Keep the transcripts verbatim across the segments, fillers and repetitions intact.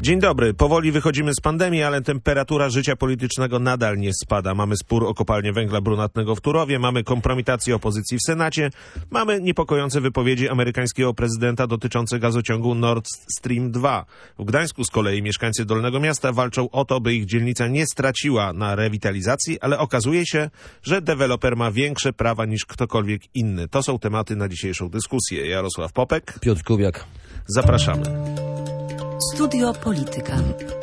Dzień dobry. Powoli wychodzimy z pandemii, ale temperatura życia politycznego nadal nie spada. Mamy spór o kopalnię węgla brunatnego w Turowie, mamy kompromitację opozycji w Senacie, mamy niepokojące wypowiedzi amerykańskiego prezydenta dotyczące gazociągu Nord Stream dwa. W Gdańsku z kolei mieszkańcy Dolnego Miasta walczą o to, by ich dzielnica nie straciła na rewitalizacji, ale okazuje się, że deweloper ma większe prawa niż ktokolwiek inny. To są tematy na dzisiejszą dyskusję. Jarosław Popek, Piotr Kubiak. Zapraszamy. Studio Polityka.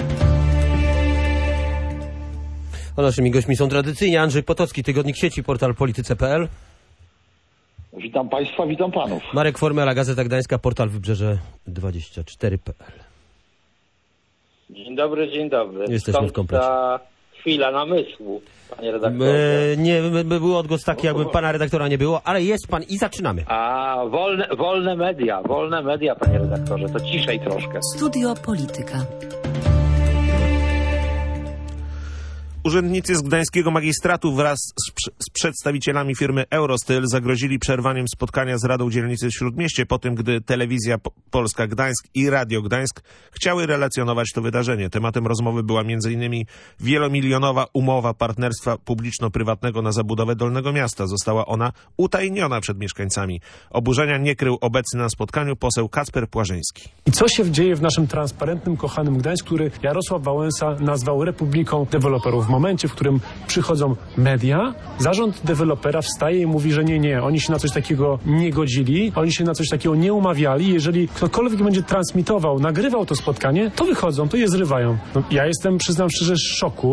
A naszymi gośćmi są tradycyjnie Andrzej Potocki, Tygodnik Sieci, portal polityce kropka p l. Witam Państwa, witam Panów. Marek Formela, Gazeta Gdańska, portal wybrzeże dwadzieścia cztery kropka p l. Dzień dobry, dzień dobry. Jesteśmy Skąd w komplecie. ta chwila namysłu, panie redaktorze? E, nie, był odgłos taki, jakby pana redaktora nie było, ale jest pan i zaczynamy. A, wolne, wolne media, wolne media, panie redaktorze, to ciszej troszkę. Studio Polityka. Urzędnicy z gdańskiego magistratu wraz z, z przedstawicielami firmy Eurostyl zagrozili przerwaniem spotkania z Radą Dzielnicy Śródmieście po tym, gdy Telewizja Polska Gdańsk i Radio Gdańsk chciały relacjonować to wydarzenie. Tematem rozmowy była między innymi wielomilionowa umowa partnerstwa publiczno-prywatnego na zabudowę Dolnego Miasta. Została ona utajniona przed mieszkańcami. Oburzenia nie krył obecny na spotkaniu poseł Kacper Płażyński. I co się dzieje w naszym transparentnym, kochanym Gdańsku, który Jarosław Wałęsa nazwał republiką deweloperów? W momencie, w którym przychodzą media, zarząd dewelopera wstaje i mówi, że nie, nie, oni się na coś takiego nie godzili, oni się na coś takiego nie umawiali. Jeżeli ktokolwiek będzie transmitował, nagrywał to spotkanie, to wychodzą, to je zrywają. No, ja jestem, przyznam szczerze, w szoku.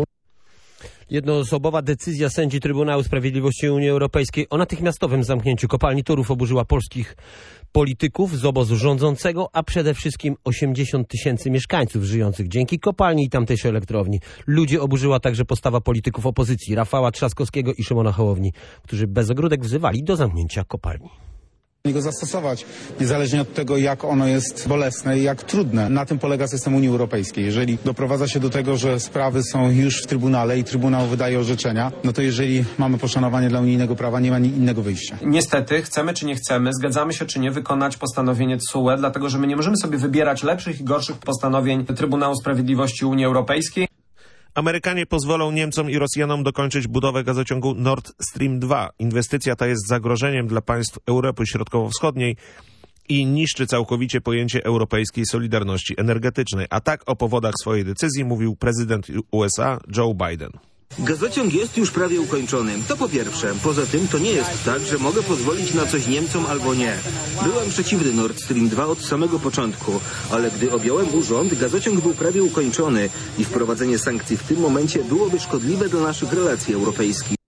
Jednoosobowa decyzja sędzi Trybunału Sprawiedliwości Unii Europejskiej o natychmiastowym zamknięciu kopalni Turów oburzyła polskich polityków z obozu rządzącego, a przede wszystkim osiemdziesiąt tysięcy mieszkańców żyjących dzięki kopalni i tamtejszej elektrowni. Ludzi oburzyła także postawa polityków opozycji Rafała Trzaskowskiego i Szymona Hołowni, którzy bez ogródek wzywali do zamknięcia kopalni. Go zastosować, niezależnie od tego, jak ono jest bolesne i jak trudne. Na tym polega system Unii Europejskiej. Jeżeli doprowadza się do tego, że sprawy są już w Trybunale i Trybunał wydaje orzeczenia, no to jeżeli mamy poszanowanie dla unijnego prawa, nie ma innego wyjścia. Niestety, chcemy czy nie chcemy, zgadzamy się czy nie wykonać postanowienie T S U E, dlatego że my nie możemy sobie wybierać lepszych i gorszych postanowień Trybunału Sprawiedliwości Unii Europejskiej. Amerykanie pozwolą Niemcom i Rosjanom dokończyć budowę gazociągu Nord Stream dwa. Inwestycja ta jest zagrożeniem dla państw Europy Środkowo-Wschodniej i niszczy całkowicie pojęcie europejskiej solidarności energetycznej. A tak o powodach swojej decyzji mówił prezydent U S A Joe Biden. Gazociąg jest już prawie ukończony. To po pierwsze. Poza tym to nie jest tak, że mogę pozwolić na coś Niemcom albo nie. Byłem przeciwny Nord Stream dwa od samego początku, ale gdy objąłem urząd, gazociąg był prawie ukończony i wprowadzenie sankcji w tym momencie byłoby szkodliwe dla naszych relacji europejskich.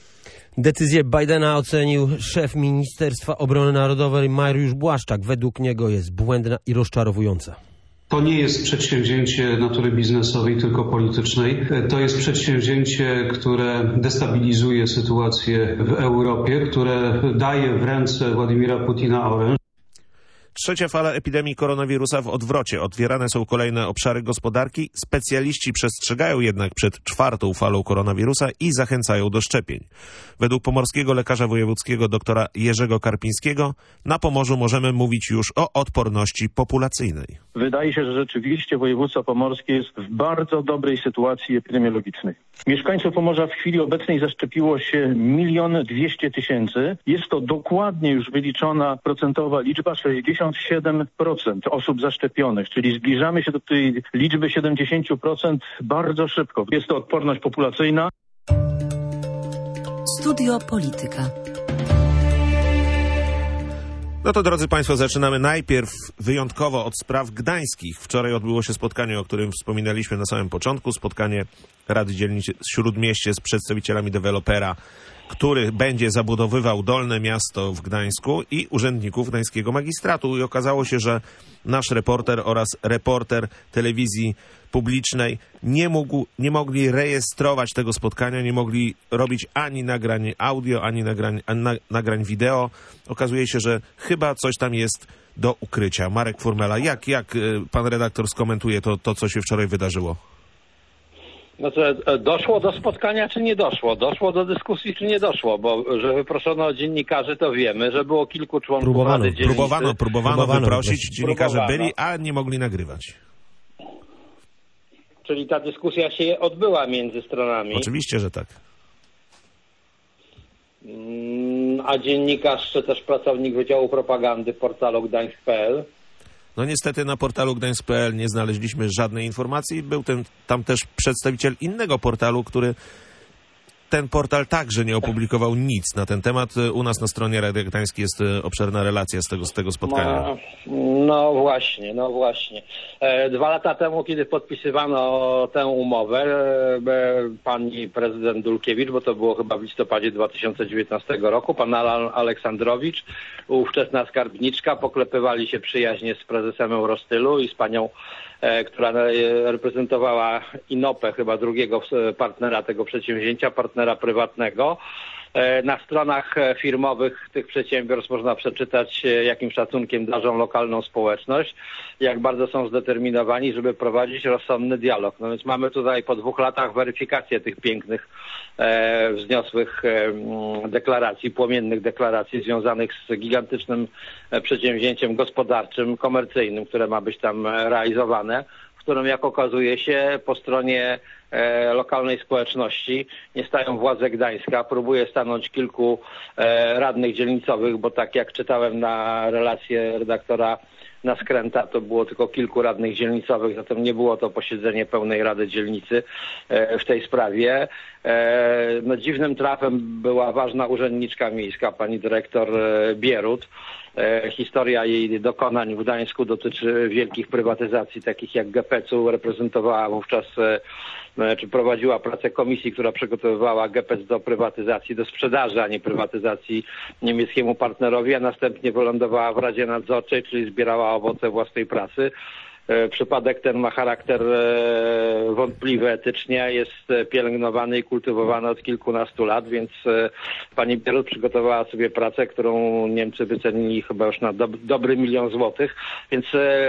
Decyzję Bidena ocenił szef Ministerstwa Obrony Narodowej Mariusz Błaszczak. Według niego jest błędna i rozczarowująca. To nie jest przedsięwzięcie natury biznesowej, tylko politycznej. To jest przedsięwzięcie, które destabilizuje sytuację w Europie, które daje w ręce Władimira Putina oręż. Trzecia fala epidemii koronawirusa w odwrocie. Otwierane są kolejne obszary gospodarki. Specjaliści przestrzegają jednak przed czwartą falą koronawirusa i zachęcają do szczepień. Według pomorskiego lekarza wojewódzkiego doktora Jerzego Karpińskiego na Pomorzu możemy mówić już o odporności populacyjnej. Wydaje się, że rzeczywiście województwo pomorskie jest w bardzo dobrej sytuacji epidemiologicznej. Mieszkańców Pomorza w chwili obecnej zaszczepiło się milion dwieście tysięcy. Jest to dokładnie już wyliczona procentowa liczba sześćdziesiąt siedem procent osób zaszczepionych, czyli zbliżamy się do tej liczby siedemdziesiąt procent bardzo szybko. Jest to odporność populacyjna. Studio Polityka. No to drodzy Państwo, zaczynamy najpierw wyjątkowo od spraw gdańskich. Wczoraj odbyło się spotkanie, o którym wspominaliśmy na samym początku. Spotkanie Rady Dzielnicy Śródmieście z przedstawicielami dewelopera, który będzie zabudowywał Dolne Miasto w Gdańsku i urzędników gdańskiego magistratu. I okazało się, że nasz reporter oraz reporter telewizji publicznej nie, mógł, nie mogli rejestrować tego spotkania, nie mogli robić ani nagrań audio, ani nagrań, ani na, nagrań wideo. Okazuje się, że chyba coś tam jest do ukrycia. Marek Formela, jak, jak pan redaktor skomentuje to, to, co się wczoraj wydarzyło? No to doszło do spotkania, czy nie doszło? Doszło do dyskusji, czy nie doszło? Bo że wyproszono dziennikarzy, to wiemy, że było kilku członków próbowano, Rady Dzielnicy. Próbowano, próbowano, próbowano wyprosić, próbowano. dziennikarze byli, a nie mogli nagrywać. Czyli ta dyskusja się odbyła między stronami. Oczywiście, że tak. A dziennikarz czy też pracownik Wydziału Propagandy portalu gdańsk kropka p l? No niestety na portalu gdańsk kropka p l nie znaleźliśmy żadnej informacji. Był ten, tam też przedstawiciel innego portalu, który ten portal także nie opublikował nic na ten temat. U nas na stronie Radia Gdańsk jest obszerna relacja z tego, z tego spotkania. No, no właśnie, no właśnie. E, dwa lata temu, kiedy podpisywano tę umowę, e, pani prezydent Dulkiewicz, bo to było chyba w listopadzie dwa tysiące dziewiętnastego roku, pan Alan Aleksandrowicz, ówczesna skarbniczka, poklepywali się przyjaźnie z prezesem Eurostylu i z panią, e, która reprezentowała Inopę, chyba drugiego partnera tego przedsięwzięcia, partnera prywatnego. Na stronach firmowych tych przedsiębiorstw można przeczytać, jakim szacunkiem darzą lokalną społeczność, jak bardzo są zdeterminowani, żeby prowadzić rozsądny dialog. No więc mamy tutaj po dwóch latach weryfikację tych pięknych, e, wzniosłych e, deklaracji, płomiennych deklaracji związanych z gigantycznym przedsięwzięciem gospodarczym, komercyjnym, które ma być tam realizowane, w którym, jak okazuje się, po stronie e, lokalnej społeczności nie stają władze Gdańska. Próbuje stanąć kilku e, radnych dzielnicowych, bo tak jak czytałem na relację redaktora Naskręta, to było tylko kilku radnych dzielnicowych, zatem nie było to posiedzenie pełnej Rady Dzielnicy e, w tej sprawie. E, no, dziwnym trafem była ważna urzędniczka miejska, pani dyrektor e, Bierut. E, historia jej dokonań w Gdańsku dotyczy wielkich prywatyzacji, takich jak G P C u. Reprezentowała wówczas, e, czy prowadziła pracę komisji, która przygotowywała G P C do prywatyzacji, do sprzedaży, a nie prywatyzacji niemieckiemu partnerowi, a następnie wylądowała w Radzie Nadzorczej, czyli zbierała owoce własnej pracy. Przypadek ten ma charakter wątpliwy etycznie, jest pielęgnowany i kultywowany od kilkunastu lat, więc pani Bierut przygotowała sobie pracę, którą Niemcy wycenili chyba już na do, dobry milion złotych, więc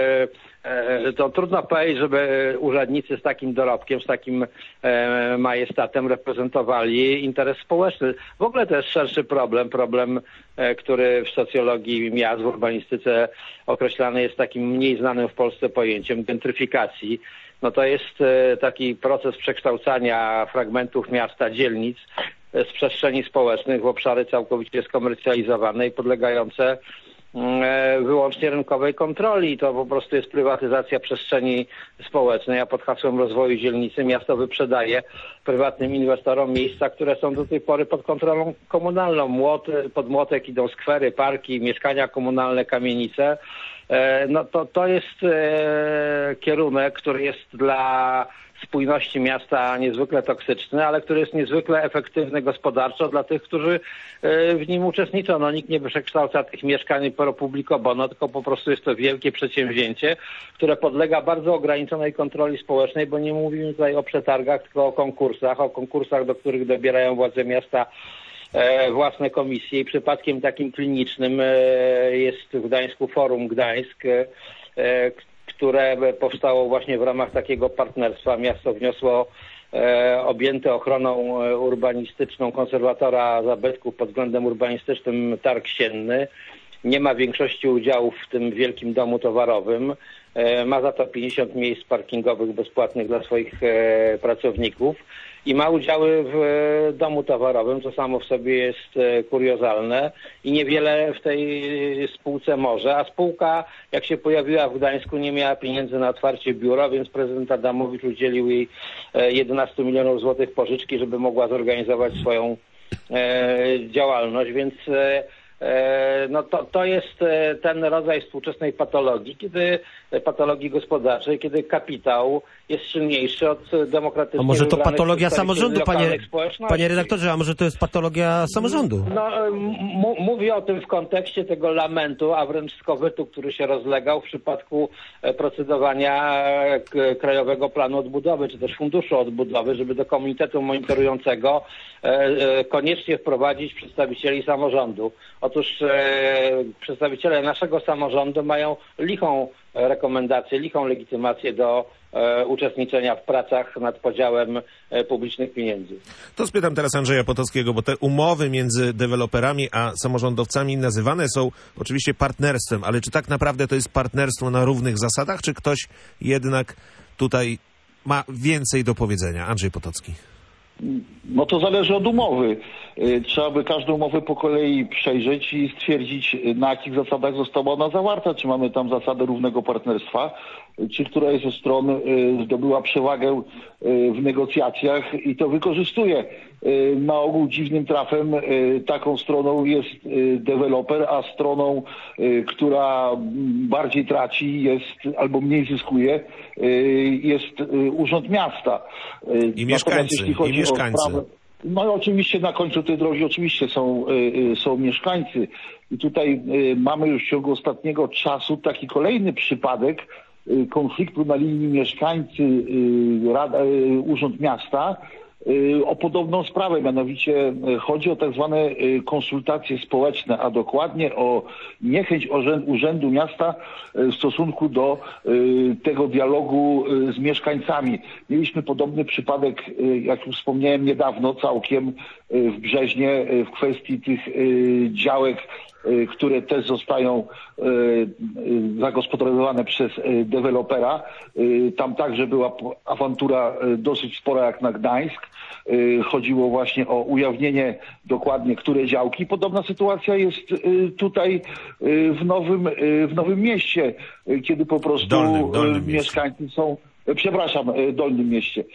to trudno powiedzieć, żeby urzędnicy z takim dorobkiem, z takim majestatem reprezentowali interes społeczny. W ogóle to jest szerszy problem, problem, który w socjologii miast, w urbanistyce określany jest takim mniej znanym w Polsce pojęciem gentryfikacji. No to jest taki proces przekształcania fragmentów miasta, dzielnic z przestrzeni społecznych w obszary całkowicie skomercjalizowane i podlegające wyłącznie rynkowej kontroli. To po prostu jest prywatyzacja przestrzeni społecznej, a pod hasłem rozwoju dzielnicy miasto wyprzedaje prywatnym inwestorom miejsca, które są do tej pory pod kontrolą komunalną. Młot, pod młotek idą skwery, parki, mieszkania komunalne, kamienice. No to, to jest kierunek, który jest dla spójności miasta niezwykle toksyczny, ale który jest niezwykle efektywny gospodarczo dla tych, którzy w nim uczestniczą. No, nikt nie przekształca tych mieszkań pro publico bono, tylko po prostu jest to wielkie przedsięwzięcie, które podlega bardzo ograniczonej kontroli społecznej, bo nie mówimy tutaj o przetargach, tylko o konkursach, o konkursach, do których dobierają władze miasta własne komisje i przypadkiem takim klinicznym jest w Gdańsku Forum Gdańsk, które powstało właśnie w ramach takiego partnerstwa. Miasto wniosło e, objęte ochroną urbanistyczną konserwatora zabytków pod względem urbanistycznym targ sienny. Nie ma większości udziałów w tym wielkim domu towarowym. E, ma za to pięćdziesiąt miejsc parkingowych bezpłatnych dla swoich e, pracowników i ma udziały w e, domu towarowym, co samo w sobie jest e, kuriozalne i niewiele w tej spółce może, a spółka, jak się pojawiła w Gdańsku, nie miała pieniędzy na otwarcie biura, więc prezydent Adamowicz udzielił jej e, jedenaście milionów złotych pożyczki, żeby mogła zorganizować swoją e, działalność, więc e, No to, to jest ten rodzaj współczesnej patologii, kiedy patologii gospodarczej, kiedy kapitał jest silniejszy od demokratycznie. A może to patologia samorządu, panie, społeczności. panie redaktorze, a może to jest patologia samorządu? No, m- mówię o tym w kontekście tego lamentu, a wręcz skowytu, który się rozlegał w przypadku procedowania Krajowego Planu Odbudowy, czy też Funduszu Odbudowy, żeby do komitetu monitorującego koniecznie wprowadzić przedstawicieli samorządu. Otóż e, przedstawiciele naszego samorządu mają lichą rekomendację, lichą legitymację do e, uczestniczenia w pracach nad podziałem e, publicznych pieniędzy. To spytam teraz Andrzeja Potockiego, bo te umowy między deweloperami a samorządowcami nazywane są oczywiście partnerstwem, ale czy tak naprawdę to jest partnerstwo na równych zasadach, czy ktoś jednak tutaj ma więcej do powiedzenia? Andrzej Potocki. No to zależy od umowy. Trzeba by każdą umowę po kolei przejrzeć i stwierdzić, na jakich zasadach została ona zawarta. Czy mamy tam zasadę równego partnerstwa, czy któraś ze stron zdobyła przewagę w negocjacjach i to wykorzystuje. Na ogół dziwnym trafem taką stroną jest deweloper, a stroną, która bardziej traci jest albo mniej zyskuje, jest Urząd Miasta. I mieszkańcy, i mieszkańcy. Sprawę, no i oczywiście na końcu tej drogi oczywiście są, są mieszkańcy. I tutaj mamy już w ciągu ostatniego czasu taki kolejny przypadek konfliktu na linii mieszkańcy Rada, Urząd Miasta o podobną sprawę, mianowicie chodzi o tak zwane konsultacje społeczne, a dokładnie o niechęć Urzędu Miasta w stosunku do tego dialogu z mieszkańcami. Mieliśmy podobny przypadek, jak już wspomniałem niedawno całkiem w Brzeźnie w kwestii tych działek, które też zostają zagospodarowane przez dewelopera. Tam także była awantura dosyć spora jak na Gdańsk. Chodziło właśnie o ujawnienie dokładnie, które działki. Podobna sytuacja jest tutaj w Nowym, w Nowym Mieście, kiedy po prostu Dolnym, Dolnym mieszkańcy są... Przepraszam, Dolnym Mieście.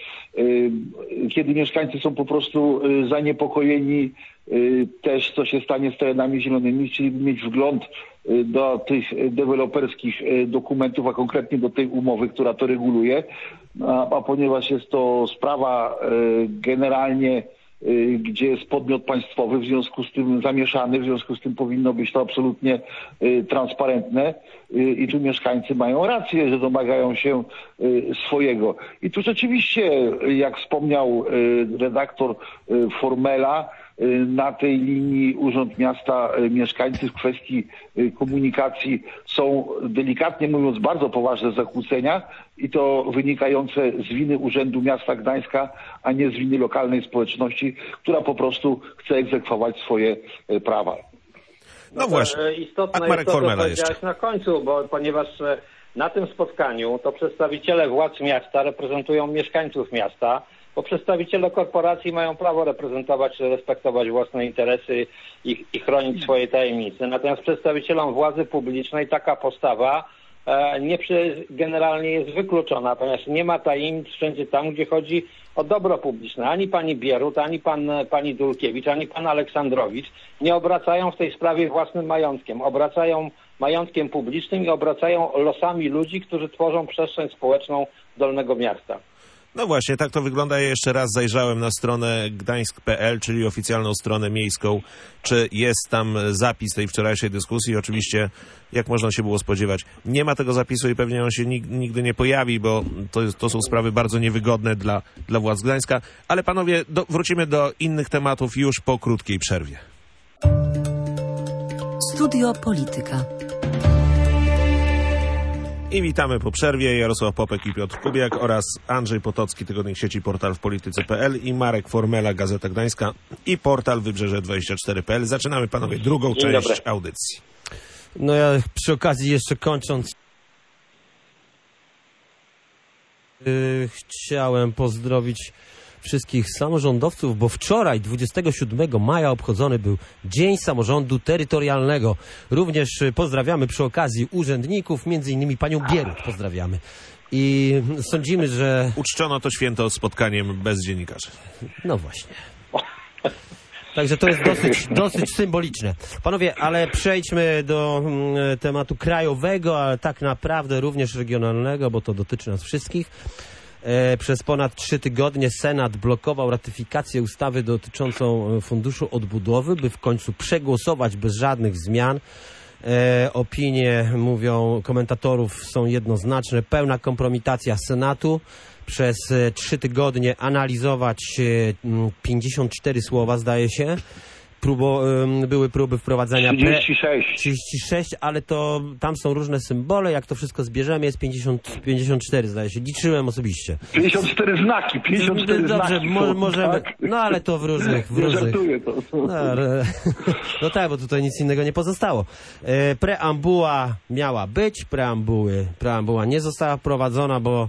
Kiedy mieszkańcy są po prostu zaniepokojeni też, co się stanie z terenami zielonymi, chcieliby mieć wgląd do tych deweloperskich dokumentów, a konkretnie do tej umowy, która to reguluje. A, a ponieważ jest to sprawa generalnie, gdzie jest podmiot państwowy, w związku z tym zamieszany, w związku z tym powinno być to absolutnie transparentne i tu mieszkańcy mają rację, że domagają się swojego. I tu rzeczywiście, jak wspomniał redaktor Formela, na tej linii Urząd Miasta mieszkańcy w kwestii komunikacji są, delikatnie mówiąc, bardzo poważne zakłócenia i to wynikające z winy Urzędu Miasta Gdańska, a nie z winy lokalnej społeczności, która po prostu chce egzekwować swoje prawa. No, no właśnie. Istotne Marek jest to, co Formela powiedziałeś jeszcze. na końcu, bo ponieważ na tym spotkaniu to przedstawiciele władz miasta reprezentują mieszkańców miasta, bo przedstawiciele korporacji mają prawo reprezentować, respektować własne interesy i, i chronić swoje tajemnice. Natomiast przedstawicielom władzy publicznej taka postawa e, nie przy, generalnie jest wykluczona, ponieważ nie ma tajemnic wszędzie tam, gdzie chodzi o dobro publiczne. Ani pani Bierut, ani pan, pani Dulkiewicz, ani pan Aleksandrowicz nie obracają w tej sprawie własnym majątkiem. Obracają majątkiem publicznym i obracają losami ludzi, którzy tworzą przestrzeń społeczną Dolnego Miasta. No właśnie, tak to wygląda. Ja jeszcze raz zajrzałem na stronę gdańsk kropka p l, czyli oficjalną stronę miejską, czy jest tam zapis tej wczorajszej dyskusji. Oczywiście, jak można się było spodziewać, nie ma tego zapisu i pewnie on się nigdy nie pojawi, bo to, jest, to są sprawy bardzo niewygodne dla, dla władz Gdańska. Ale panowie, do, wrócimy do innych tematów już po krótkiej przerwie. Studio Polityka. I witamy po przerwie. Jarosław Popek i Piotr Kubiak oraz Andrzej Potocki, tygodnik sieci Portal w Polityce kropka p l i Marek Formela, Gazeta Gdańska i portal Wybrzeże dwadzieścia cztery kropka p l. Zaczynamy, panowie, drugą Dzień część dobry. audycji. No ja przy okazji jeszcze kończąc yy, chciałem pozdrowić wszystkich samorządowców, bo wczoraj, dwudziestego siódmego maja, obchodzony był Dzień Samorządu Terytorialnego. Również pozdrawiamy przy okazji urzędników, między innymi panią Bierut pozdrawiamy. I sądzimy, że... Uczczono to święto spotkaniem bez dziennikarzy. No właśnie. Także to jest dosyć, dosyć symboliczne. Panowie, ale przejdźmy do mm, tematu krajowego, ale tak naprawdę również regionalnego, bo to dotyczy nas wszystkich. E, przez ponad trzy tygodnie Senat blokował ratyfikację ustawy dotyczącą Funduszu Odbudowy, by w końcu przegłosować bez żadnych zmian. E, opinie, mówią komentatorów, są jednoznaczne. Pełna kompromitacja Senatu. Przez e, trzy tygodnie analizować e, pięćdziesiąt cztery słowa, zdaje się. Próbo, y, były próby wprowadzenia... trzydzieści sześć. trzydzieści sześć, ale to tam są różne symbole. Jak to wszystko zbierzemy, jest pięćdziesiąt, pięćdziesiąt cztery, zdaje się. Liczyłem osobiście. pięćdziesiąt cztery znaki, pięćdziesiąt cztery Dobrze, znaki. mo są, możemy... tak? No ale to w różnych... W Nie różnych... żartuję to. No, ale... no tak, bo tutaj nic innego nie pozostało. E, preambuła miała być, preambuły, preambuła nie została wprowadzona, bo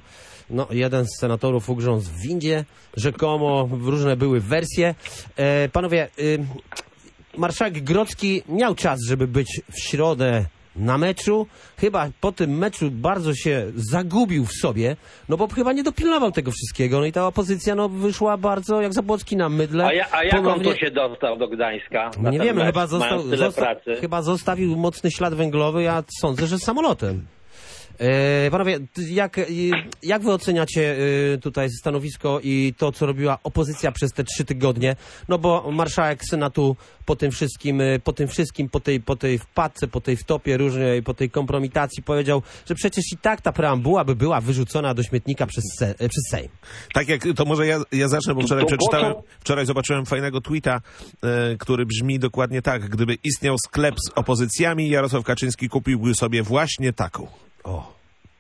No, jeden z senatorów ugrzązł w windzie, rzekomo, różne były wersje. E, panowie, y, marszałek Grodzki miał czas, żeby być w środę na meczu. Chyba po tym meczu bardzo się zagubił w sobie, no bo chyba nie dopilnował tego wszystkiego. No i ta opozycja no, wyszła bardzo jak Zabłocki na mydle. A, ja, a jak Ponownie... on tu się dostał do Gdańska? Nie wiemy, chyba, został, tyle zosta pracy. chyba zostawił mocny ślad węglowy, ja sądzę, że samolotem. E, panowie, jak, jak wy oceniacie e, tutaj stanowisko i to, co robiła opozycja przez te trzy tygodnie? No bo marszałek Senatu po tym wszystkim, e, po tym wszystkim, po tej, po tej wpadce, po tej wtopie różnej, po tej kompromitacji powiedział, że przecież i tak ta preambuła by była wyrzucona do śmietnika przez, se, e, przez Sejm. Tak jak, to może ja, ja zacznę, bo wczoraj To- to przeczytałem, po wczoraj zobaczyłem fajnego tweeta, e, który brzmi dokładnie tak. Gdyby istniał sklep z opozycjami, Jarosław Kaczyński kupiłby sobie właśnie taką. O.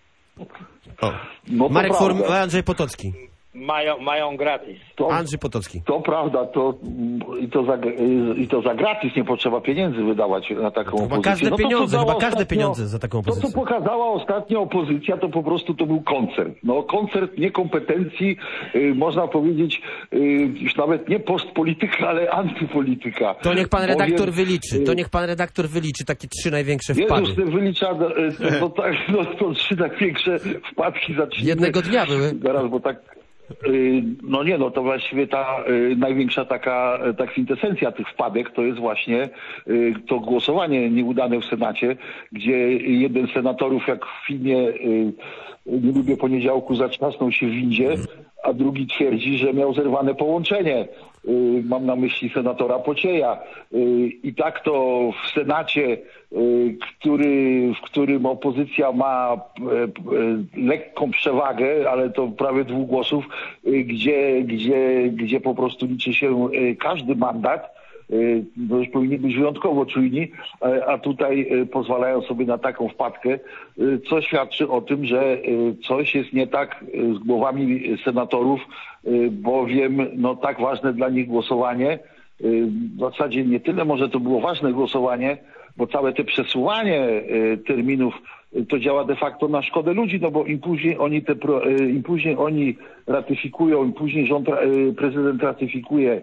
O. No to Marek prawda. Form, Andrzej Potocki. Mają, mają gratis. To, Andrzej Potocki. to prawda, to, i, to za, i to za gratis nie potrzeba pieniędzy wydawać na taką Chyba opozycję. każde No to, co pieniądze, dała chyba każde ostatnio- pieniądze za taką To, opozycję. co pokazała ostatnio opozycja, to po prostu to był koncert. No, koncert niekompetencji, y, można powiedzieć, y, już nawet nie postpolityka, ale antypolityka. To niech pan redaktor Bowiem, wyliczy, to y, niech pan redaktor wyliczy takie trzy największe wpady. Jezus, ty wylicza, y, to, to, tak, no, to trzy największe wpadki zacznijmy. Jednego dnia były. Zaraz, bo tak... Y, No nie, no to właściwie ta y, największa taka ta kwintesencja tych wpadek to jest właśnie y, to głosowanie nieudane w Senacie, gdzie jeden z senatorów, jak w filmie y, Nie lubię poniedziałku, zatrzasnął się w windzie, a drugi twierdzi, że miał zerwane połączenie. Y, mam na myśli senatora Pocieja. Y, I tak to w Senacie, y, który, w którym opozycja ma y, y, lekką przewagę, ale to prawie dwóch głosów, y, gdzie, gdzie, gdzie po prostu liczy się y, każdy mandat, bo już powinni być wyjątkowo czujni, a tutaj pozwalają sobie na taką wpadkę, co świadczy o tym, że coś jest nie tak z głowami senatorów, bowiem no, tak ważne dla nich głosowanie, w zasadzie nie tyle może to było ważne głosowanie, bo całe te przesuwanie terminów to działa de facto na szkodę ludzi, no bo im później oni te, im później oni ratyfikują, im później rząd, prezydent ratyfikuje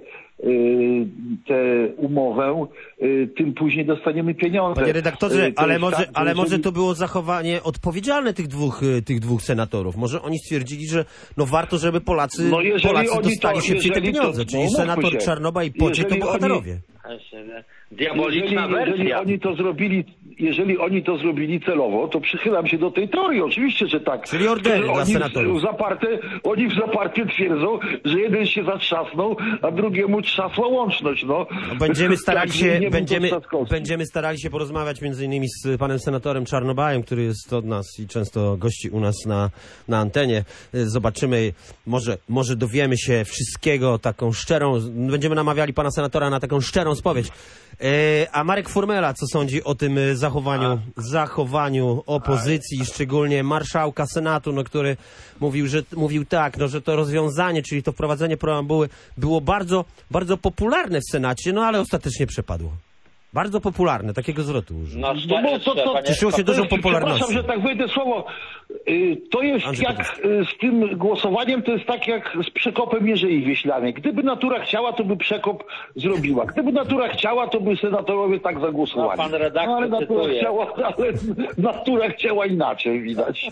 tę umowę, tym później dostaniemy pieniądze. Panie redaktorze, To ale jest może, tak, ale jeżeli- może to było zachowanie odpowiedzialne tych dwóch, tych dwóch senatorów. Może oni stwierdzili, że no warto, żeby Polacy, No jeżeli Polacy oni dostali to- się przy te jeżeli to- pieniądze, no czyli mówmy senator się. Czarnoba i Pociek to Jeżeli bohaterowie. Diaboliczna jeżeli, wersja. jeżeli oni to zrobili, jeżeli oni to zrobili celowo, to przychylam się do tej teorii. Oczywiście, że tak. Czyli ordery Że dla oni senatorów. W zaparte, oni w zaparte twierdzą, że jeden się zatrzasnął, a drugiemu trzasła łączność. No. No, Będziemy starali Tak, się, nie był to będziemy, Trzaskowski. będziemy starali się porozmawiać między innymi z panem senatorem Czarnobajem, który jest od nas i często gości u nas na, na antenie. Zobaczymy, może, może dowiemy się wszystkiego taką szczerą, będziemy namawiali pana senatora na taką szczerą spowiedź. E, a Marek Formela, co sądzi o tym e, zachowaniu, zachowaniu opozycji, szczególnie marszałka Senatu, no, który mówił, że mówił tak, no, że to rozwiązanie, czyli to wprowadzenie preambuły było bardzo, bardzo popularne w Senacie, no ale ostatecznie przepadło. Bardzo popularne, takiego zwrotu użył. No, No bo to, to, Cieszyło się to dużą jest, popularnością. Przepraszam, że tak wejdę słowo. Y, To jest Andrzej jak Potocki. y, z tym głosowaniem, to jest tak jak z przekopem Mierzei Wieślanej. Gdyby natura chciała, to by przekop zrobiła. Gdyby natura chciała, to by senatorowie tak zagłosowali. No, pan redaktor ale natura cytuje. chciała, ale natura chciała inaczej, widać.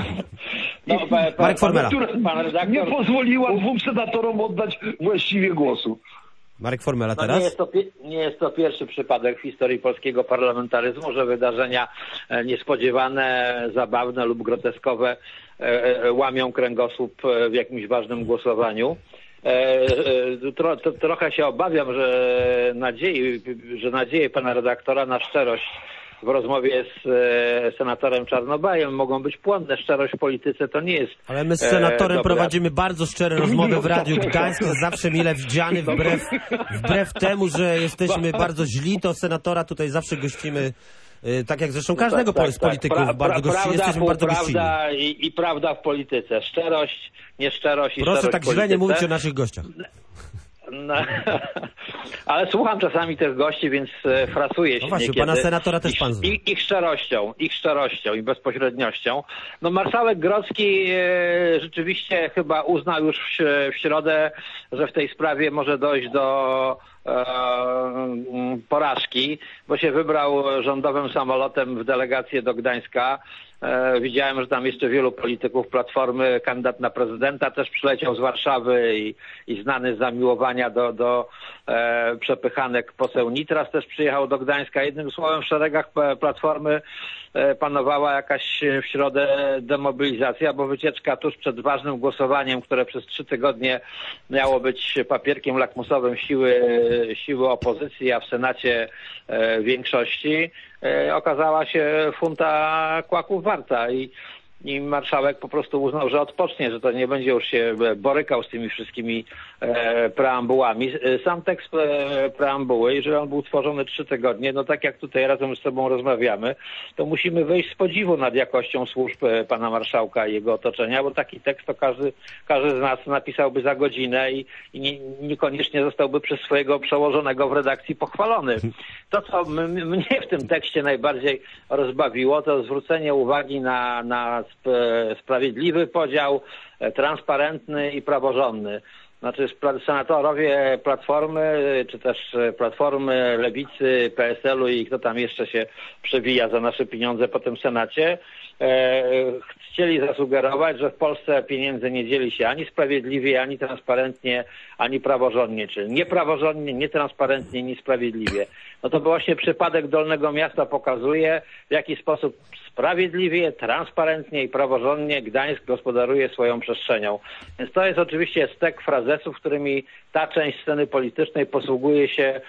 No, I- pa- pa- Marek Formela. natura Pan redaktor- nie pozwoliła dwóm senatorom oddać właściwie głosu. Marek Formela No nie, teraz. jest to, pi- nie jest to pierwszy przypadek w historii polskiego parlamentaryzmu, że wydarzenia e, niespodziewane, zabawne lub groteskowe e, e, łamią kręgosłup e, w jakimś ważnym głosowaniu. E, e, tro, to, trochę się obawiam, że nadziei, że nadzieje pana redaktora na szczerość w rozmowie z e, senatorem Czarnobajem mogą być płonne. Szczerość w polityce to nie jest... Ale my z e, senatorem dobra. prowadzimy bardzo szczere rozmowy w Radiu Gdańsk, zawsze mile widziany, wbrew, wbrew temu, że jesteśmy bardzo źli, to senatora tutaj zawsze gościmy, y, tak jak zresztą każdego Tak, tak, z tak. polityków, Pra- bardzo pra- gości, prawda, jesteśmy bardzo gościnni. półprawda i, i prawda w polityce. Szczerość, nieszczerość i Proszę szczerość tak w źle nie polityce. mówić o naszych gościach. No, ale słucham czasami tych gości, więc frasuję się no właśnie, niekiedy. pana senatora też pan zna. Ich, ich szczerością, ich szczerością i bezpośredniością. No marszałek Grodzki e, rzeczywiście chyba uznał już w, w środę, że w tej sprawie może dojść do e, porażki, bo się wybrał rządowym samolotem w delegację do Gdańska. E, widziałem, że tam jeszcze wielu polityków Platformy, kandydat na prezydenta też przyleciał z Warszawy i, i znany z zamiłowania do, do e, przepychanek poseł Nitras też przyjechał do Gdańska. Jednym słowem w szeregach Platformy e, panowała jakaś w środę demobilizacja, bo wycieczka tuż przed ważnym głosowaniem, które przez trzy tygodnie miało być papierkiem lakmusowym siły, siły opozycji, a w Senacie e, większości, e, okazała się funta kłaków warta i, i marszałek po prostu uznał, że odpocznie, że to nie będzie już się borykał z tymi wszystkimi e, preambułami. Sam tekst e, preambuły, jeżeli on był tworzony trzy tygodnie, no tak jak tutaj razem z sobą rozmawiamy, to musimy wyjść z podziwu nad jakością służb e, pana marszałka i jego otoczenia, bo taki tekst to każdy, każdy z nas napisałby za godzinę i, i nie, niekoniecznie zostałby przez swojego przełożonego w redakcji pochwalony. To, co m- mnie w tym tekście najbardziej rozbawiło, to zwrócenie uwagi na, na sp- sprawiedliwy podział, e, transparentny i praworządny. Znaczy senatorowie Platformy, czy też Platformy, Lewicy, P S L u i kto tam jeszcze się przewija za nasze pieniądze po tym Senacie, e, chcieli zasugerować, że w Polsce pieniędzy nie dzieli się ani sprawiedliwie, ani transparentnie, ani praworządnie, czyli niepraworządnie, nietransparentnie, niesprawiedliwie. No to właśnie przypadek Dolnego Miasta pokazuje, w jaki sposób sprawiedliwie, transparentnie i praworządnie Gdańsk gospodaruje swoją przestrzenią. Więc to jest oczywiście stek frazesów, którymi ta część sceny politycznej posługuje się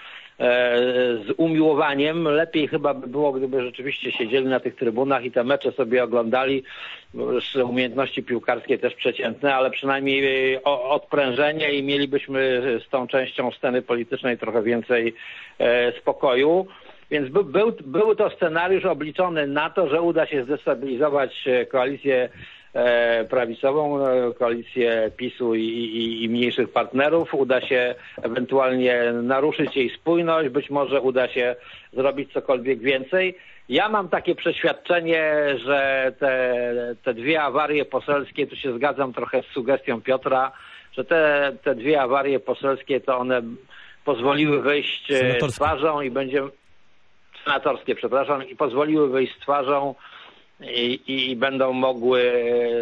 z umiłowaniem. Lepiej chyba by było, gdyby rzeczywiście siedzieli na tych trybunach i te mecze sobie oglądali. Umiejętności piłkarskie też przeciętne, ale przynajmniej odprężenie i mielibyśmy z tą częścią sceny politycznej trochę więcej spokoju. Więc by, był, był to scenariusz obliczony na to, że uda się zdestabilizować koalicję e, prawicową, koalicję PiSu i, i, i mniejszych partnerów. Uda się ewentualnie naruszyć jej spójność, być może uda się zrobić cokolwiek więcej. Ja mam takie przeświadczenie, że te, te dwie awarie poselskie, tu się zgadzam trochę z sugestią Piotra, że te, te dwie awarie poselskie to one pozwoliły wyjść z twarzą i będzie... senatorskie, przepraszam, i pozwoliły wyjść z twarzą i, i będą mogły,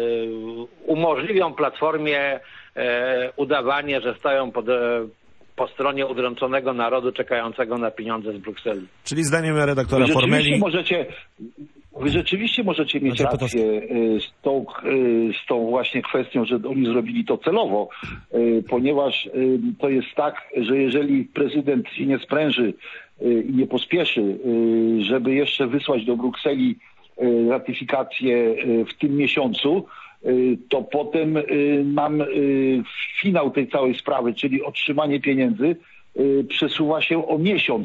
umożliwią Platformie e, udawanie, że stoją pod, po stronie udręczonego narodu czekającego na pieniądze z Brukseli. Czyli zdaniem redaktora Wy Formeli... Możecie, wy rzeczywiście możecie mieć rację z tą, z tą właśnie kwestią, że oni zrobili to celowo, ponieważ to jest tak, że jeżeli prezydent się nie spręży i nie pospieszy, żeby jeszcze wysłać do Brukseli ratyfikację w tym miesiącu, to potem nam finał tej całej sprawy, czyli otrzymanie pieniędzy, przesuwa się o miesiąc.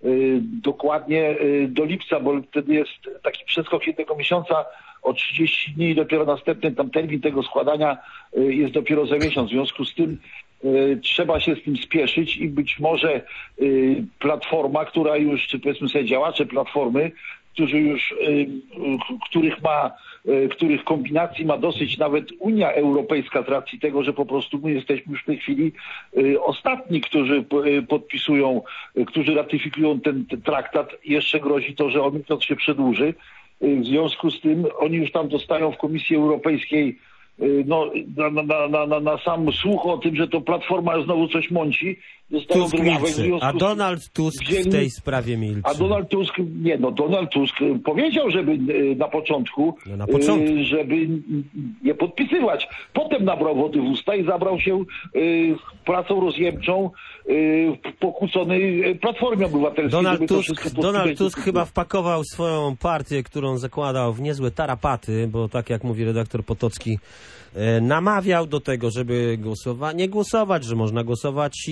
Dokładnie do lipca, bo wtedy jest taki przeskok jednego miesiąca o trzydzieści dni i dopiero następny tam termin tego składania jest dopiero za miesiąc. W związku z tym trzeba się z tym spieszyć i być może Platforma, która już, czy powiedzmy sobie działacze Platformy, którzy już, których ma, których kombinacji ma dosyć nawet Unia Europejska z racji tego, że po prostu my jesteśmy już w tej chwili ostatni, którzy podpisują, którzy ratyfikują ten, ten traktat. Jeszcze grozi to, że on się przedłuży. W związku z tym oni już tam dostają w Komisji Europejskiej no, na, na, na, na, na sam słuch o tym, że to Platforma znowu coś mąci. Tusk milczy, a Donald Tusk wzięli, w tej sprawie milczy. A Donald Tusk, nie no, Donald Tusk powiedział, żeby na początku, no na początku. żeby nie podpisywać. Potem nabrał wody w usta i zabrał się y, pracą rozjemczą y, w pokłóconej Platformie Obywatelskiej. Donald Tusk, Donald Tusk chyba wpakował swoją partię, którą zakładał, w niezłe tarapaty, bo tak jak mówi redaktor Potocki, namawiał do tego, żeby głosować, nie głosować, że można głosować i parę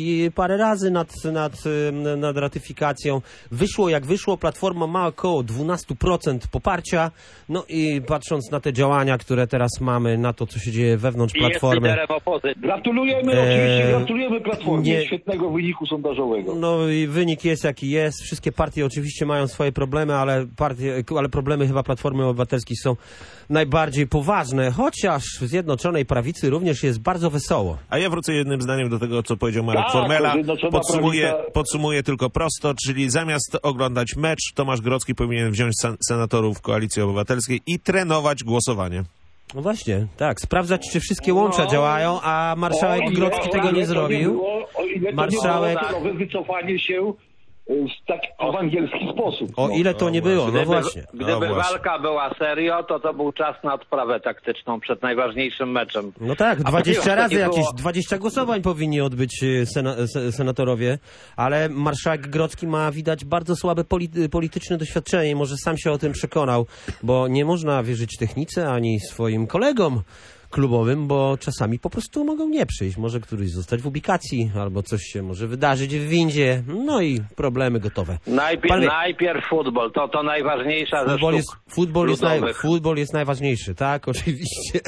parę razy nad, nad, nad ratyfikacją. Wyszło jak wyszło, Platforma ma około dwanaście procent poparcia, no i patrząc na te działania, które teraz mamy, na to, co się dzieje wewnątrz I Platformy. jest liderem opozycji. Gratulujemy, Eee, oczywiście gratulujemy Platformie nie- świetnego wyniku sondażowego. No i wynik jest jaki jest. Wszystkie partie oczywiście mają swoje problemy, ale, partie, ale problemy chyba Platformy Obywatelskiej są najbardziej poważne, chociaż w Zjednoczonej Prawicy również jest bardzo wesoło. A ja wrócę jednym zdaniem do tego, co powiedział Marek Tak, Formela. Zjednoczona Podsumuję, Prawica- podsumuję tylko prosto, czyli zamiast oglądać mecz, Tomasz Grodzki powinien wziąć sen- senatorów Koalicji Obywatelskiej i trenować głosowanie. No właśnie, tak, sprawdzać, czy wszystkie łącza No. działają, a marszałek O ile- Grodzki o tego ile nie to zrobił. było, o ile to Marszałek- nie było celowe wycofanie się y, w tak w angielski sposób. O no. ile to nie było, no Gdyby, właśnie. gdyby No właśnie. walka była serio, to to był czas na odprawę taktyczną przed najważniejszym meczem. No tak, A dwadzieścia ponieważ razy nie jakieś, było- dwadzieścia głosowań powinni odbyć y, sena, se- senatorowie, ale marszałek Grodzki ma, widać, bardzo słabe polity, polityczne doświadczenie i może sam się o tym przekonał, bo nie można wierzyć technice ani swoim kolegom klubowym, bo czasami po prostu mogą nie przyjść. Może któryś zostać w ubikacji, albo coś się może wydarzyć w windzie, no i problemy gotowe. Najpierw, Panowie- najpierw futbol, to, to najważniejsza ze Futbol sztuk jest, futbol, jest naj, ludowych. futbol jest najważniejszy, tak, oczywiście.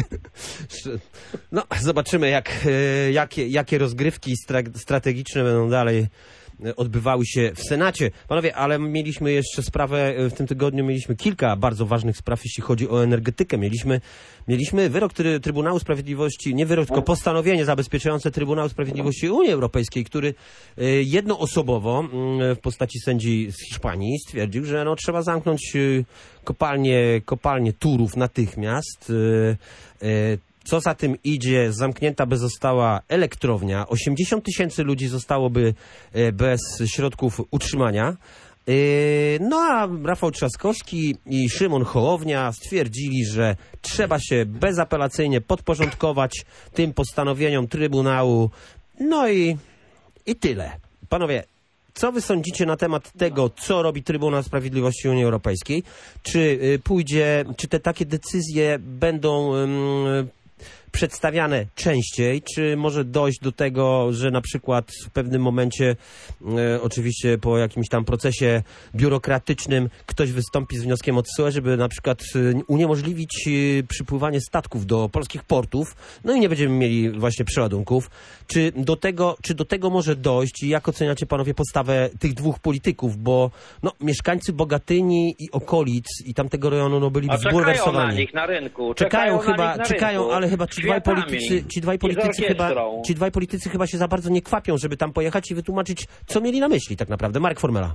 No, zobaczymy, jak, e, jakie, jakie rozgrywki stra- strategiczne będą dalej e, odbywały się w Senacie. Panowie, ale mieliśmy jeszcze sprawę, e, w tym tygodniu mieliśmy kilka bardzo ważnych spraw, jeśli chodzi o energetykę. Mieliśmy, mieliśmy wyrok try, Trybunału Sprawiedliwości, nie wyrok, tylko postanowienie zabezpieczające Trybunał Sprawiedliwości Unii Europejskiej, który e, jednoosobowo mm, w postaci sędzi z Hiszpanii stwierdził, że no, trzeba zamknąć e, kopalnię, kopalnię Turów natychmiast. E, e, Co za tym idzie, zamknięta by została elektrownia, osiemdziesiąt tysięcy ludzi zostałoby e, bez środków utrzymania. E, No a Rafał Trzaskowski i Szymon Hołownia stwierdzili, że trzeba się bezapelacyjnie podporządkować tym postanowieniom Trybunału. No i, i tyle. Panowie, co wy sądzicie na temat tego, co robi Trybunał Sprawiedliwości Unii Europejskiej? Czy y, pójdzie, czy te takie decyzje będą ym, przedstawiane częściej, czy może dojść do tego, że na przykład w pewnym momencie, e, oczywiście po jakimś tam procesie biurokratycznym, ktoś wystąpi z wnioskiem o T S U E, żeby na przykład e, uniemożliwić e, przypływanie statków do polskich portów, no i nie będziemy mieli właśnie przeładunków. Czy do tego, czy do tego może dojść i jak oceniacie panowie postawę tych dwóch polityków, bo no, mieszkańcy Bogatyni i okolic i tamtego rejonu no, byliby A czekają na zbulwersowani. nich na rynku. Czekają, na chyba, nich na czekają, rynku. ale chyba ci dwaj Kwiatami politycy, ci dwaj i z politycy chyba, orkiestrą. ci dwaj politycy chyba się za bardzo nie kwapią, żeby tam pojechać i wytłumaczyć, co mieli na myśli tak naprawdę. Marek Formela.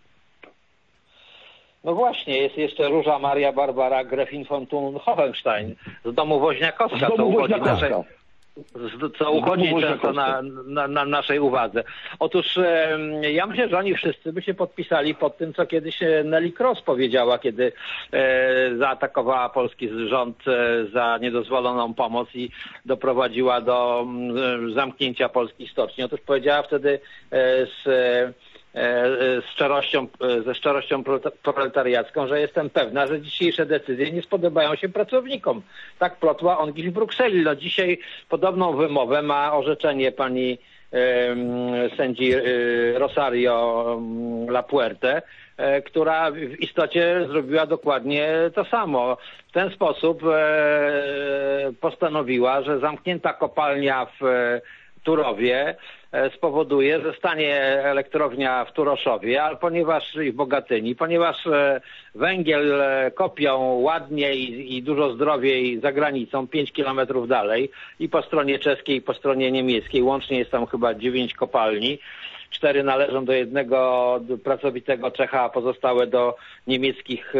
No właśnie, jest jeszcze Róża Maria Barbara Gräfin von Thun-Hohenstein z domu Woźniakowska, Z domu co uchodzi Woźniakowska. naszej, z- co uchodzi domu często na, na, na naszej uwadze. Otóż em, ja myślę, że oni wszyscy by się podpisali pod tym, co kiedyś e, Nelly Cross powiedziała, kiedy e, zaatakowała polski rząd e, za niedozwoloną pomoc i doprowadziła do mm, zamknięcia polskich stoczni. Otóż powiedziała wtedy e, z e, z szczerością, ze szczerością proletariacką, że jestem pewna, że dzisiejsze decyzje nie spodobają się pracownikom. Tak plotła on gdzieś w Brukseli. No dzisiaj podobną wymowę ma orzeczenie pani e, sędzi e, Rosario Lapuerte, e, która w istocie zrobiła dokładnie to samo. W ten sposób e, postanowiła, że zamknięta kopalnia w e, Turowie spowoduje, że stanie elektrownia w Turoszowie, ale ponieważ i w Bogatyni, ponieważ węgiel kopią ładnie i, i dużo zdrowiej za granicą, pięć kilometrów dalej i po stronie czeskiej, i po stronie niemieckiej, łącznie jest tam chyba dziewięć kopalni. Cztery należą do jednego pracowitego Czecha, a pozostałe do niemieckich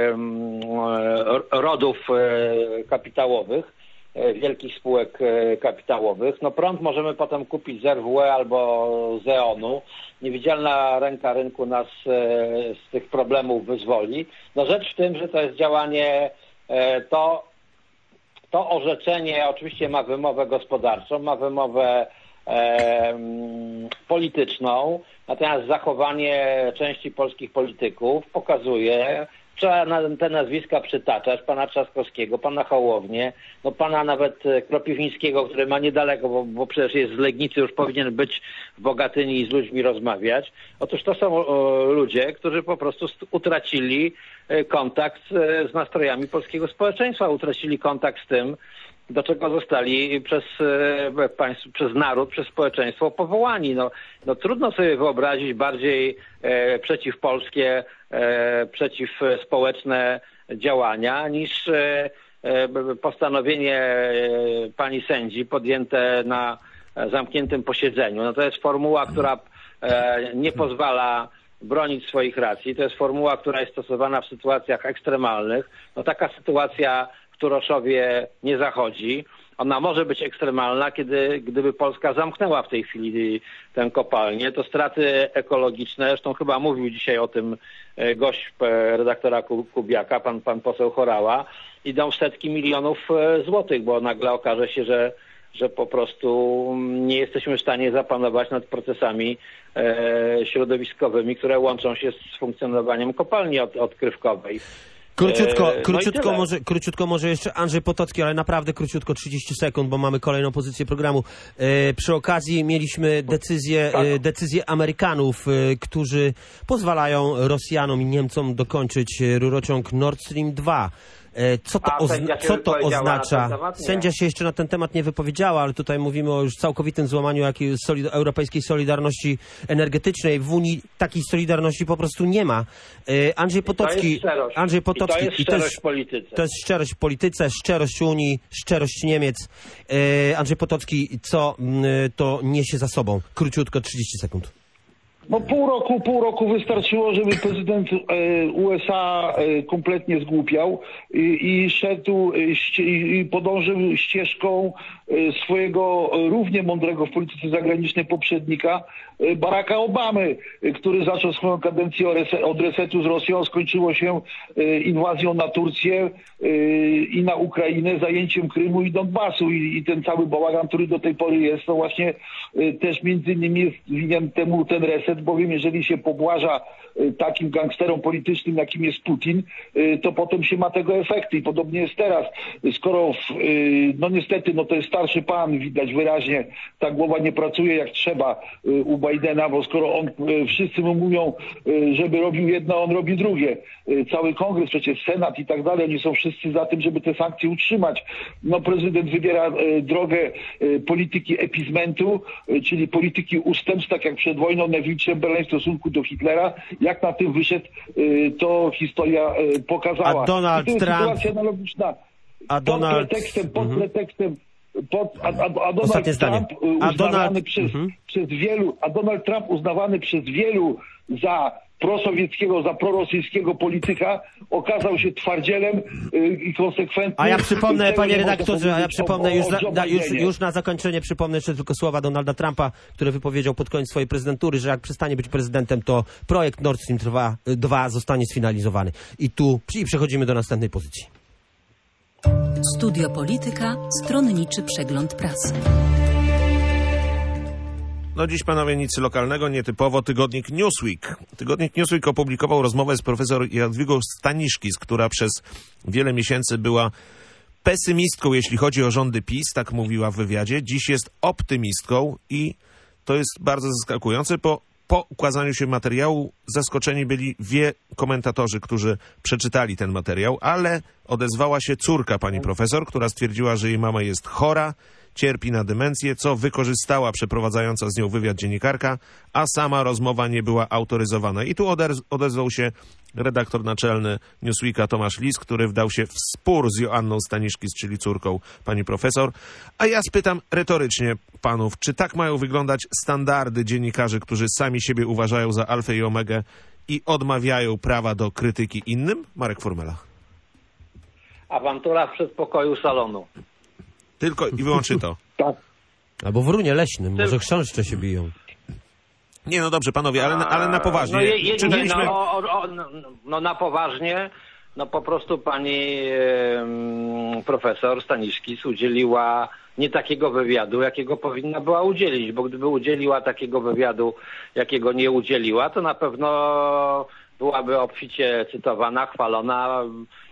rodów kapitałowych, wielkich spółek kapitałowych. No prąd możemy potem kupić z R W E albo z E O N-u. Niewidzialna ręka rynku nas z tych problemów wyzwoli. No rzecz w tym, że to jest działanie, to, to orzeczenie oczywiście ma wymowę gospodarczą, ma wymowę e, polityczną, natomiast zachowanie części polskich polityków pokazuje, trzeba na, te nazwiska przytaczać, pana Trzaskowskiego, pana Hołownię, no pana nawet Kropiwnickiego, który ma niedaleko, bo, bo przecież jest z Legnicy, już powinien być w Bogatyni i z ludźmi rozmawiać. Otóż to są o, ludzie, którzy po prostu utracili kontakt z, z nastrojami polskiego społeczeństwa, utracili kontakt z tym, do czego zostali przez e, państw, przez naród, przez społeczeństwo powołani. No, no trudno sobie wyobrazić bardziej e, przeciwpolskie, e, przeciwspołeczne działania niż e, e, postanowienie e, pani sędzi podjęte na zamkniętym posiedzeniu. No to jest formuła, która e, nie pozwala bronić swoich racji. To jest formuła, która jest stosowana w sytuacjach ekstremalnych. No taka sytuacja w Turoszowie nie zachodzi. Ona może być ekstremalna, kiedy, gdyby Polska zamknęła w tej chwili tę kopalnię. To straty ekologiczne, zresztą chyba mówił dzisiaj o tym gość redaktora Kubiaka, pan, pan poseł Horała, idą w setki milionów złotych, bo nagle okaże się, że że po prostu nie jesteśmy w stanie zapanować nad procesami e, środowiskowymi, które łączą się z funkcjonowaniem kopalni od, odkrywkowej. Króciutko, E, króciutko, no może, króciutko może jeszcze Andrzej Potocki, ale naprawdę króciutko, trzydzieści sekund, bo mamy kolejną pozycję programu. E, przy okazji mieliśmy decyzję, e, decyzję Amerykanów, e, którzy pozwalają Rosjanom i Niemcom dokończyć rurociąg Nord Stream dwa. Co to, ozna- co to oznacza? Temat, Sędzia się jeszcze na ten temat nie wypowiedziała, ale tutaj mówimy o już całkowitym złamaniu jakiej solid- europejskiej solidarności energetycznej. W Unii takiej solidarności po prostu nie ma. E, Andrzej Potocki, Andrzej Potocki, I to jest szczerość w polityce. To jest szczerość w polityce, szczerość Unii, szczerość Niemiec. E, Andrzej Potocki, co m, to niesie za sobą? Króciutko, trzydzieści sekund. No pół roku, pół roku wystarczyło, żeby prezydent e, U S A e, kompletnie zgłupiał i, i szedł e, ście, i podążył ścieżką e, swojego równie mądrego w polityce zagranicznej poprzednika e, Baracka Obamy, e, który zaczął swoją kadencję od resetu z Rosją, skończyło się e, inwazją na Turcję e, i na Ukrainę, zajęciem Krymu i Donbasu i, i ten cały bałagan, który do tej pory jest, to właśnie e, też między innymi jest winien temu ten reset, bowiem jeżeli się pobłaża takim gangsterom politycznym, jakim jest Putin, to potem się ma tego efekty i podobnie jest teraz. Skoro, w, no niestety, no to jest starszy pan, widać wyraźnie, ta głowa nie pracuje jak trzeba u Bidena, bo skoro on, wszyscy mu mówią, żeby robił jedno, on robi drugie. Cały kongres, przecież senat i tak dalej, oni są wszyscy za tym, żeby te sankcje utrzymać. No prezydent wybiera drogę polityki epizmentu, czyli polityki ustępstw, tak jak przed wojną Neville Chamberlain w stosunku do Hitlera. Jak na tym wyszedł, to historia pokazała. A Donald I to jest Trump... sytuacja analogiczna. A Donald... Pod pretekstem, pod mhm. pretekstem pod, a, a, a Donald Ostatnie Trump zdanie. A uznawany Donald... przez, mhm. przez wielu, a Donald Trump uznawany przez wielu za prosowieckiego, za prorosyjskiego polityka, okazał się twardzielem yy, i konsekwentnym. A ja przypomnę, Tego panie nie można redaktorze, a ja przypomnę, o, o, już, o na, już, już na zakończenie przypomnę jeszcze tylko słowa Donalda Trumpa, który wypowiedział pod koniec swojej prezydentury, że jak przestanie być prezydentem, to projekt Nord Stream dwa zostanie sfinalizowany. I tu i przechodzimy do następnej pozycji. Studio Polityka, stronniczy przegląd prasy. No dziś, panowie, nic lokalnego, nietypowo tygodnik Newsweek. Tygodnik Newsweek opublikował rozmowę z profesor Jadwigą Staniszkis, która przez wiele miesięcy była pesymistką, jeśli chodzi o rządy PiS, tak mówiła w wywiadzie. Dziś jest optymistką i to jest bardzo zaskakujące. Po, po ukazaniu się materiału zaskoczeni byli wie komentatorzy, którzy przeczytali ten materiał, ale odezwała się córka pani profesor, która stwierdziła, że jej mama jest chora, cierpi na demencję, co wykorzystała przeprowadzająca z nią wywiad dziennikarka, a sama rozmowa nie była autoryzowana. I tu odezwał się redaktor naczelny Newsweeka Tomasz Lis, który wdał się w spór z Joanną Staniszkis, czyli córką pani profesor. A ja spytam retorycznie panów, czy tak mają wyglądać standardy dziennikarzy, którzy sami siebie uważają za alfę i omegę i odmawiają prawa do krytyki innym? Marek Formela. Awantura w przedpokoju salonu. Tylko i wyłącznie to. Tak. Albo w runie leśnym, może chrząszcze się biją. Nie, no dobrze, panowie, ale, ale na poważnie. No, je, je, Czy nie, mieliśmy... no, o, o, no, no na poważnie, no po prostu pani e, profesor Staniszkis udzieliła nie takiego wywiadu, jakiego powinna była udzielić, bo gdyby udzieliła takiego wywiadu, jakiego nie udzieliła, to na pewno byłaby obficie cytowana, chwalona,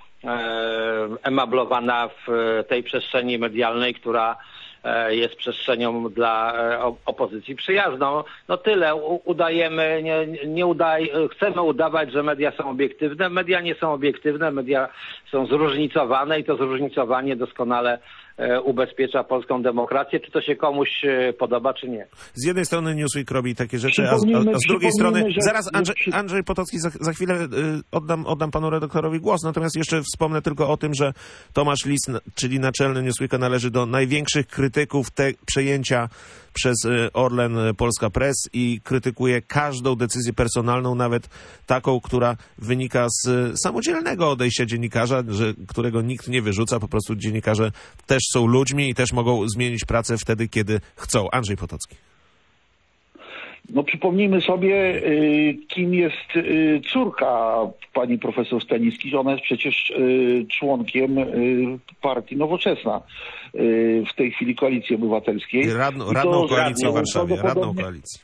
emablowana w tej przestrzeni medialnej, która jest przestrzenią dla opozycji przyjazną. No tyle, udajemy, nie, nie udaj, chcemy udawać, że media są obiektywne. Media nie są obiektywne, media są zróżnicowane i to zróżnicowanie doskonale ubezpiecza polską demokrację, czy to się komuś podoba, czy nie. Z jednej strony Newsweek robi takie rzeczy, a z, a z drugiej strony... Zaraz Andrzej, Andrzej Potocki, za, za chwilę y, oddam, oddam panu redaktorowi głos, natomiast jeszcze wspomnę tylko o tym, że Tomasz Lis, czyli naczelny Newsweeka, należy do największych krytyków te, przejęcia przez Orlen Polska Press i krytykuje każdą decyzję personalną, nawet taką, która wynika z samodzielnego odejścia dziennikarza, że, którego nikt nie wyrzuca, po prostu dziennikarze też są ludźmi i też mogą zmienić pracę wtedy, kiedy chcą. Andrzej Potocki. No przypomnijmy sobie, y, kim jest y, córka pani profesor Stanickiej, że ona jest przecież y, członkiem y, partii Nowoczesna, y, w tej chwili Koalicji Obywatelskiej. Radną, radną koalicję w Warszawie, radną koalicję.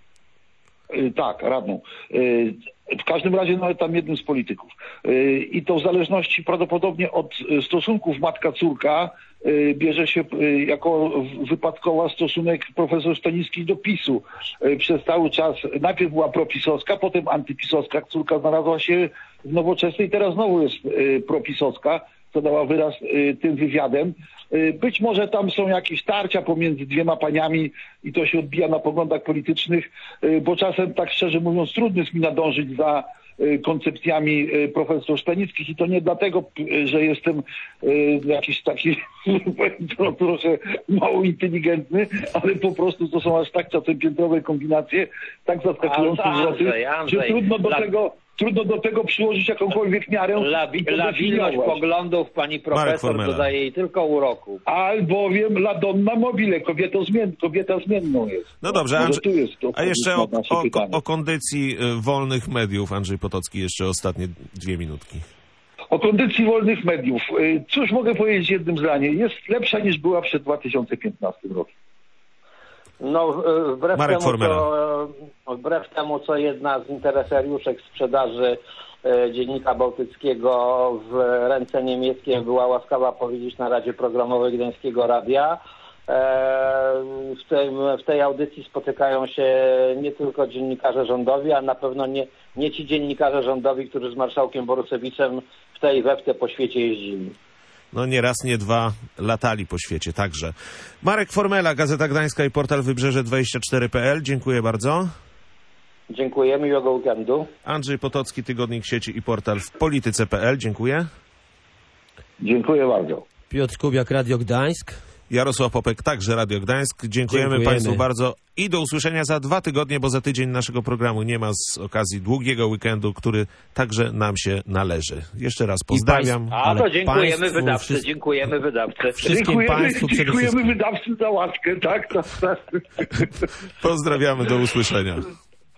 Y, tak, radną. Y, w każdym razie nawet tam jednym z polityków. Y, I to w zależności prawdopodobnie od stosunków matka-córka y, bierze się y, jako wypadkowa stosunek profesor Stanickiej do PiSu. Y, przez cały czas najpierw była propisowska, potem antypisowska. Córka znalazła się w Nowoczesnej, teraz znowu jest y, propisowska, co dała wyraz y, tym wywiadem. Y, być może tam są jakieś tarcia pomiędzy dwiema paniami i to się odbija na poglądach politycznych, y, bo czasem, tak szczerze mówiąc, trudno jest mi nadążyć za y, koncepcjami y, profesor Stanickich i to nie dlatego, y, że jestem y, jakiś taki no, proszę, mało inteligentny, ale po prostu to są aż tak czasem piętrowe kombinacje, tak zaskakujące zwroty, że trudno do tego Trudno do tego przyłożyć jakąkolwiek miarę. Labi, labilność poglądów pani profesor dodaje jej tylko uroku. Albowiem la donna mobile, kobieta, zmien, kobieta zmienną jest. No dobrze, Andrzej, tu jest a jeszcze o, o, o kondycji wolnych mediów, Andrzej Potocki, jeszcze ostatnie dwie minutki. O kondycji wolnych mediów. Cóż mogę powiedzieć jednym zdaniem? Jest lepsza niż była przed dwa tysiące piętnastym rokiem. No, wbrew temu, co, wbrew temu, co jedna z interesariuszek sprzedaży e, Dziennika Bałtyckiego w ręce niemieckie była łaskawa powiedzieć na Radzie Programowej Gdańskiego Radia, e, w, tym, w tej audycji spotykają się nie tylko dziennikarze rządowi, a na pewno nie, nie ci dziennikarze rządowi, którzy z marszałkiem Borusewiczem w tej we w te po świecie jeździli. No nie raz, nie dwa latali po świecie także. Marek Formela, Gazeta Gdańska i portal Wybrzeże dwadzieścia cztery kropka p l. Dziękuję bardzo. Dziękuję, miłego weekendu. Andrzej Potocki, Tygodnik Sieci i portal w polityce kropka p l. Dziękuję. Dziękuję bardzo. Piotr Kubiak, Radio Gdańsk. Jarosław Popek, także Radio Gdańsk. Dziękujemy, Dziękujemy Państwu bardzo i do usłyszenia za dwa tygodnie, bo za tydzień naszego programu nie ma z okazji długiego weekendu, który także nam się należy. Jeszcze raz pozdrawiam. A to dziękujemy wydawcy, wszyscy... dziękujemy wydawcy. Wszystkim dziękujemy, Państwu dziękujemy wydawcy za łaskę, tak? tak, tak. Pozdrawiamy, do usłyszenia.